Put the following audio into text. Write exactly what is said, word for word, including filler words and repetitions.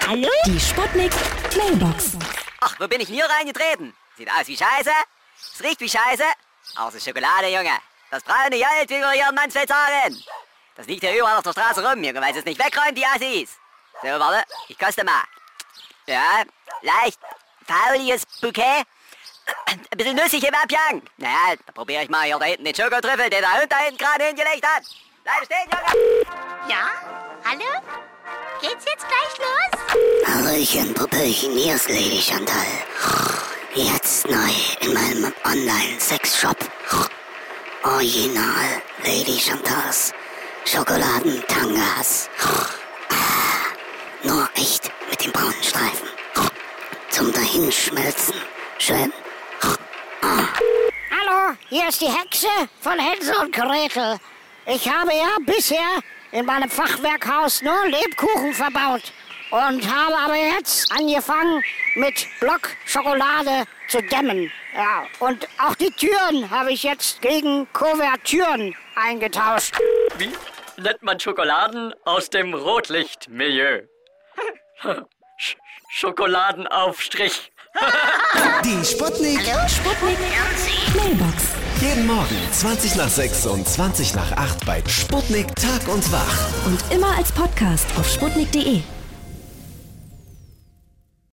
Hallo? Die Sputnik Mailbox. Ach, wo bin ich denn hier reingetreten? Sieht aus wie Scheiße. Es riecht wie Scheiße. Aber es ist Schokolade, Junge. Das braune Geld, wie wir hier in Mansfeld sagen. Das liegt hier überall auf der Straße rum, Junge, weil sie es nicht wegräumen, die Assis. So, warte, ich koste mal. Ja, leicht fauliges Bouquet. Ein bisschen nussig im Abgang. Naja, dann probiere ich mal hier da hinten den Schokotrüffel, den der Hund da hinten gerade hingelegt hat. Bleib stehen, Junge! Ja? Hallo? Geht's jetzt gleich los? Hallöchen, Puppelchen, hier ist Lady Chantal. Jetzt neu in meinem Online-Sex-Shop. Original Lady Chantals Schokoladentangas. Nur echt mit dem braunen Streifen. Zum Dahinschmelzen. Schön. Hallo, hier ist die Hexe von Hänsel und Gretel. Ich habe ja bisher in meinem Fachwerkhaus nur Lebkuchen verbaut und habe aber jetzt angefangen mit Blockschokolade zu dämmen. Ja, und auch die Türen habe ich jetzt gegen Kuvertüren eingetauscht. Wie nennt man Schokoladen aus dem Rotlichtmilieu? Sch- Schokoladenaufstrich. Die Sputnik. Hallo? Sputnik Mailbox. Jeden Morgen zwanzig nach sechs und zwanzig nach acht bei Sputnik Tag und Wach. Und immer als Podcast auf sputnik punkt de.